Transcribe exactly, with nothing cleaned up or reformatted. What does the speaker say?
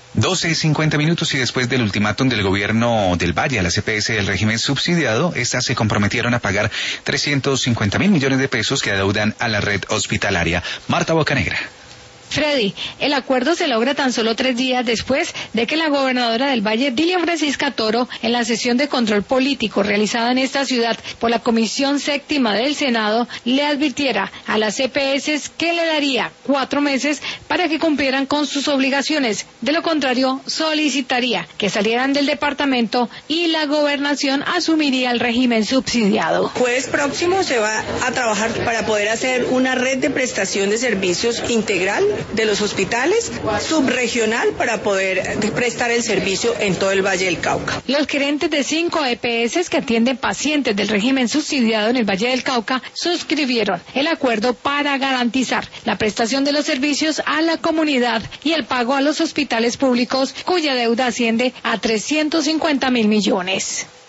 doce y cincuenta minutos y después del ultimátum del gobierno del Valle a la C P S del régimen subsidiado, estas se comprometieron a pagar trescientos cincuenta mil millones de pesos que adeudan a la red hospitalaria. Marta Bocanegra. Freddy, el acuerdo se logra tan solo tres días después de que la gobernadora del Valle, Dilia Francisca Toro, en la sesión de control político realizada en esta ciudad por la Comisión Séptima del Senado, le advirtiera a las C P S que le daría cuatro meses para que cumplieran con sus obligaciones. De lo contrario, solicitaría que salieran del departamento y la gobernación asumiría el régimen subsidiado. Jueves próximo se va a trabajar para poder hacer una red de prestación de servicios integral de los hospitales, subregional, para poder prestar el servicio en todo el Valle del Cauca. Los gerentes de cinco E P S que atienden pacientes del régimen subsidiado en el Valle del Cauca suscribieron el acuerdo para garantizar la prestación de los servicios a la comunidad y el pago a los hospitales públicos cuya deuda asciende a trescientos cincuenta mil millones.